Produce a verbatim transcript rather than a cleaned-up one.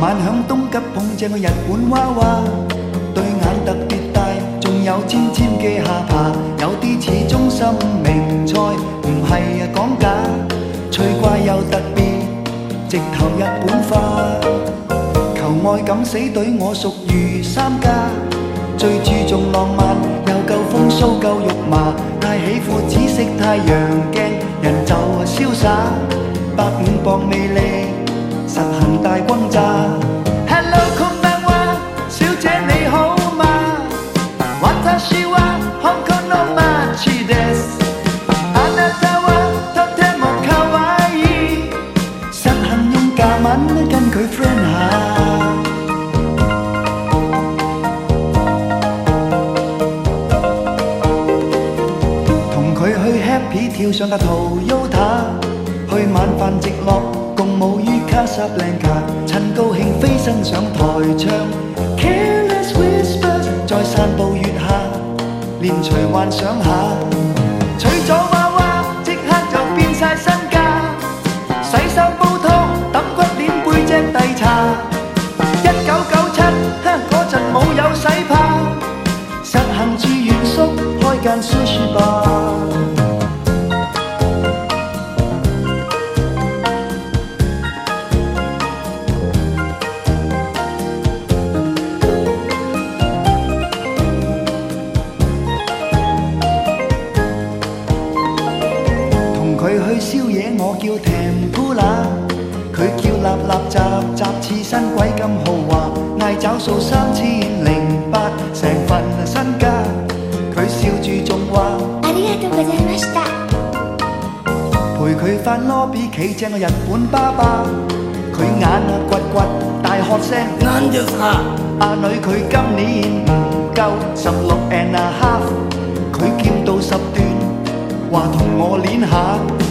晚響東急碰正個日本娃娃，對眼特別大，仲有尖尖嘅下巴，有啲似中心名菜，唔係啊講假，趣怪又特別，直頭日本化。求愛敢死隊我屬於三家，最注重浪漫，又夠風騷夠肉麻，太喜歡紫色太陽鏡，人就係瀟灑，百五磅魅力，實行大轟炸。Hello， こんばんは，小姐你好嗎？私は香港の街です。あなたはとても可愛い，實行用假文跟佢 friend 下。同佢去 Happy 跳上架 Toyota， 去晚飯直落，共舞於卡薩布蘭卡，趁高興飛身上台唱 Careless Whisper， 再散步月下，連隨幻想下，娶咗娃娃即刻就變晒身家，洗手煲湯揼骨鏈背脊遞茶，一九九七嗰陣冇有洗怕，實行住原宿開間 sushi bar。佢去宵夜，我叫 Tempura， 佢叫立立雜雜刺身鬼咁豪華，嗌找數三千零八，成份身家。佢笑住仲話：ありがとうございました。陪佢返 lobby 企正個日本爸爸，佢眼啊掘掘大喝聲：何ですか？阿女佢今年唔夠十六 and a half， 佢劍到十段。話同我練下。